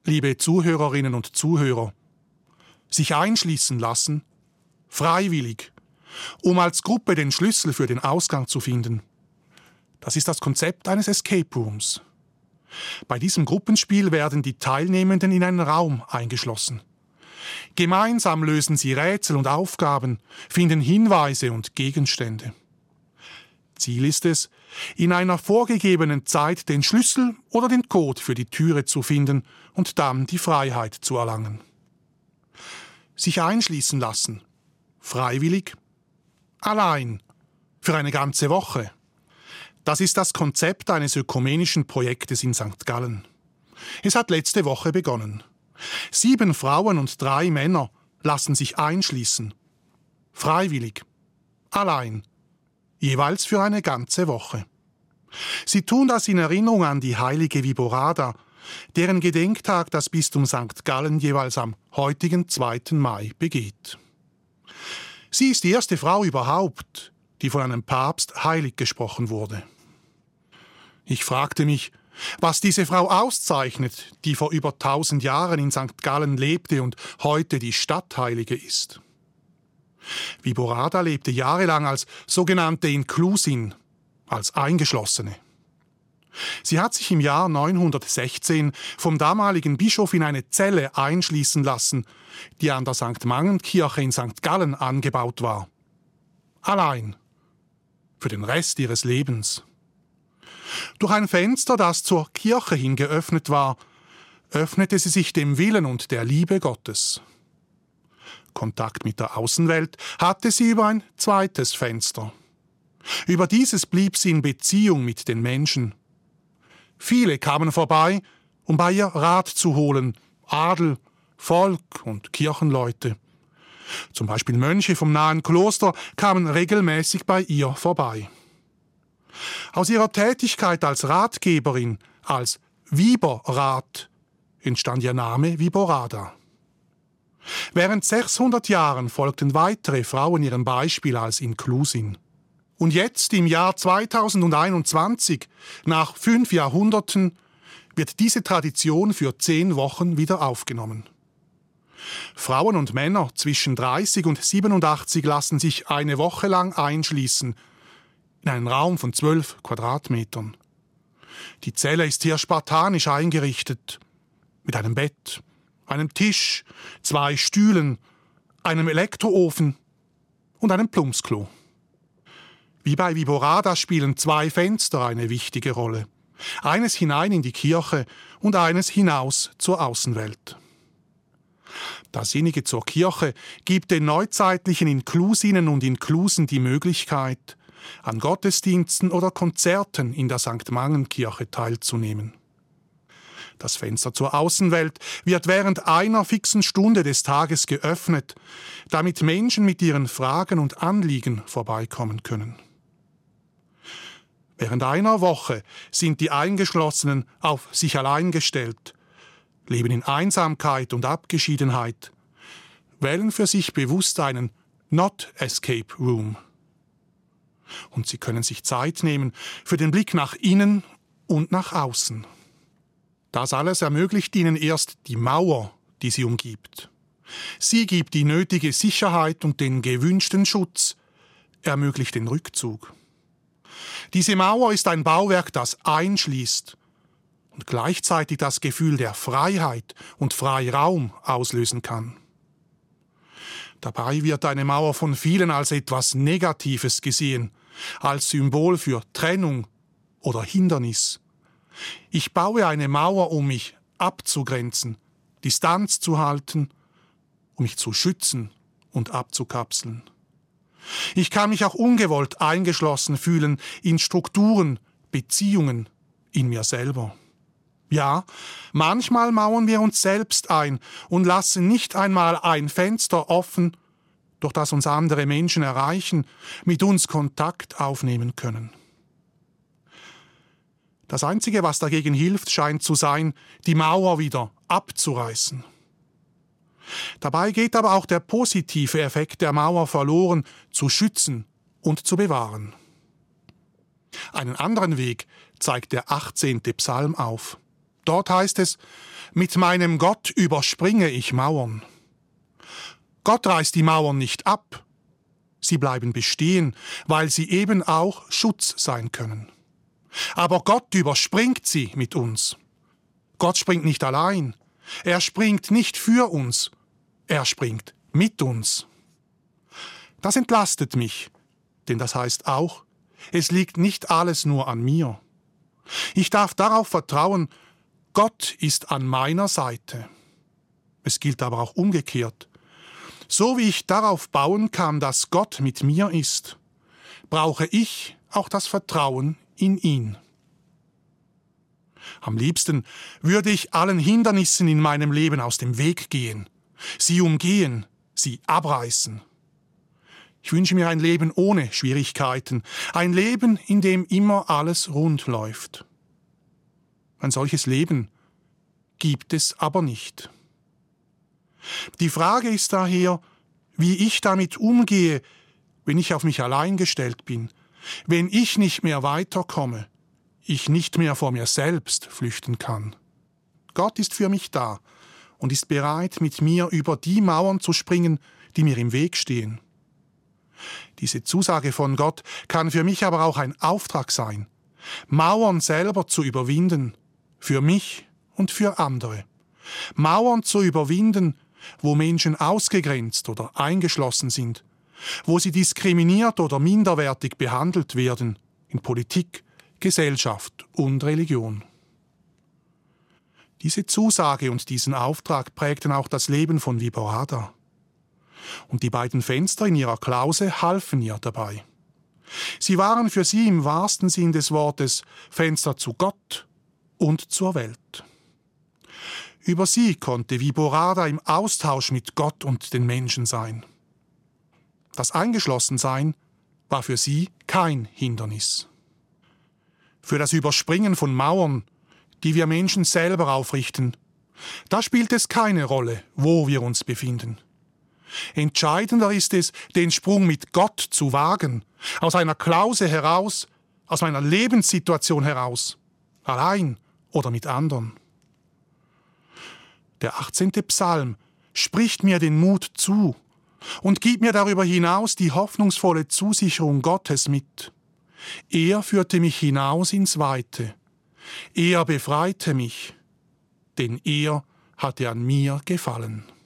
liebe Zuhörerinnen und Zuhörer, sich einschließen lassen, freiwillig, um als Gruppe den Schlüssel für den Ausgang zu finden. Das ist das Konzept eines Escape Rooms. Bei diesem Gruppenspiel werden die Teilnehmenden in einen Raum eingeschlossen. Gemeinsam lösen sie Rätsel und Aufgaben, finden Hinweise und Gegenstände. Ziel ist es, in einer vorgegebenen Zeit den Schlüssel oder den Code für die Türe zu finden und dann die Freiheit zu erlangen. Sich einschließen lassen, freiwillig, allein, für eine ganze Woche. Das ist das Konzept eines ökumenischen Projektes in St. Gallen. Es hat letzte Woche begonnen. 7 Frauen und 3 Männer lassen sich einschließen. Freiwillig. Allein. Jeweils für eine ganze Woche. Sie tun das in Erinnerung an die heilige Viborada, deren Gedenktag das Bistum St. Gallen jeweils am heutigen 2. Mai begeht. Sie ist die erste Frau überhaupt, die von einem Papst heilig gesprochen wurde. Ich fragte mich, was diese Frau auszeichnet, die vor über 1000 Jahren in St. Gallen lebte und heute die Stadtheilige ist. Viborada lebte jahrelang als sogenannte Inklusin, als Eingeschlossene. Sie hat sich im Jahr 916 vom damaligen Bischof in eine Zelle einschließen lassen, die an der St. Mangenkirche in St. Gallen angebaut war. Allein. Für den Rest ihres Lebens. Durch ein Fenster, das zur Kirche hin geöffnet war, öffnete sie sich dem Willen und der Liebe Gottes. Kontakt mit der Außenwelt hatte sie über ein zweites Fenster. Über dieses blieb sie in Beziehung mit den Menschen. Viele kamen vorbei, um bei ihr Rat zu holen, Adel, Volk und Kirchenleute. Zum Beispiel Mönche vom nahen Kloster kamen regelmäßig bei ihr vorbei. Aus ihrer Tätigkeit als Ratgeberin, als Viborrat, entstand ihr Name Viborada. Während 600 Jahren folgten weitere Frauen ihrem Beispiel als Inklusin. Und jetzt, im Jahr 2021, nach 5 Jahrhunderten, wird diese Tradition für 10 Wochen wieder aufgenommen. Frauen und Männer zwischen 30 und 87 lassen sich eine Woche lang einschließen, in einen Raum von 12 Quadratmetern. Die Zelle ist hier spartanisch eingerichtet, mit einem Bett, einem Tisch, 2 Stühlen, einem Elektroofen und einem Plumpsklo. Wie bei Viborada spielen 2 Fenster eine wichtige Rolle. Eines hinein in die Kirche und eines hinaus zur Außenwelt. Das Innige zur Kirche gibt den neuzeitlichen Inklusinnen und Inklusen die Möglichkeit, an Gottesdiensten oder Konzerten in der St. Mangenkirche teilzunehmen. Das Fenster zur Außenwelt wird während einer fixen Stunde des Tages geöffnet, damit Menschen mit ihren Fragen und Anliegen vorbeikommen können. Während einer Woche sind die Eingeschlossenen auf sich allein gestellt, leben in Einsamkeit und Abgeschiedenheit, wählen für sich bewusst einen Not-Escape Room. Und sie können sich Zeit nehmen für den Blick nach innen und nach außen. Das alles ermöglicht ihnen erst die Mauer, die sie umgibt. Sie gibt die nötige Sicherheit und den gewünschten Schutz, ermöglicht den Rückzug. Diese Mauer ist ein Bauwerk, das einschließt und gleichzeitig das Gefühl der Freiheit und Freiraum auslösen kann. Dabei wird eine Mauer von vielen als etwas Negatives gesehen, als Symbol für Trennung oder Hindernis. Ich baue eine Mauer, um mich abzugrenzen, Distanz zu halten, um mich zu schützen und abzukapseln. Ich kann mich auch ungewollt eingeschlossen fühlen in Strukturen, Beziehungen, in mir selber. Ja, manchmal mauern wir uns selbst ein und lassen nicht einmal ein Fenster offen, durch das uns andere Menschen erreichen, mit uns Kontakt aufnehmen können. Das Einzige, was dagegen hilft, scheint zu sein, die Mauer wieder abzureißen. Dabei geht aber auch der positive Effekt der Mauer verloren, zu schützen und zu bewahren. Einen anderen Weg zeigt der 18. Psalm auf. Dort heißt es: Mit meinem Gott überspringe ich Mauern. Gott reißt die Mauern nicht ab. Sie bleiben bestehen, weil sie eben auch Schutz sein können. Aber Gott überspringt sie mit uns. Gott springt nicht allein. Er springt nicht für uns. Er springt mit uns. Das entlastet mich, denn das heißt auch, es liegt nicht alles nur an mir. Ich darf darauf vertrauen, Gott ist an meiner Seite. Es gilt aber auch umgekehrt. So wie ich darauf bauen kann, dass Gott mit mir ist, brauche ich auch das Vertrauen in ihn. Am liebsten würde ich allen Hindernissen in meinem Leben aus dem Weg gehen, sie umgehen, sie abreißen. Ich wünsche mir ein Leben ohne Schwierigkeiten, ein Leben, in dem immer alles rund läuft. Ein solches Leben gibt es aber nicht. Die Frage ist daher, wie ich damit umgehe, wenn ich auf mich allein gestellt bin, wenn ich nicht mehr weiterkomme, ich nicht mehr vor mir selbst flüchten kann. Gott ist für mich da und ist bereit, mit mir über die Mauern zu springen, die mir im Weg stehen. Diese Zusage von Gott kann für mich aber auch ein Auftrag sein, Mauern selber zu überwinden, für mich und für andere. Mauern zu überwinden, wo Menschen ausgegrenzt oder eingeschlossen sind, wo sie diskriminiert oder minderwertig behandelt werden, in Politik, Gesellschaft und Religion. Diese Zusage und diesen Auftrag prägten auch das Leben von Viborada. Und die beiden Fenster in ihrer Klause halfen ihr dabei. Sie waren für sie im wahrsten Sinn des Wortes Fenster zu Gott und zur Welt. Über sie konnte Viborada im Austausch mit Gott und den Menschen sein. Das Eingeschlossensein war für sie kein Hindernis. Für das Überspringen von Mauern, die wir Menschen selber aufrichten, da spielt es keine Rolle, wo wir uns befinden. Entscheidender ist es, den Sprung mit Gott zu wagen, aus einer Klause heraus, aus meiner Lebenssituation heraus, allein oder mit anderen. Der 18. Psalm spricht mir den Mut zu und gibt mir darüber hinaus die hoffnungsvolle Zusicherung Gottes mit. Er führte mich hinaus ins Weite. Er befreite mich, denn er hatte an mir gefallen.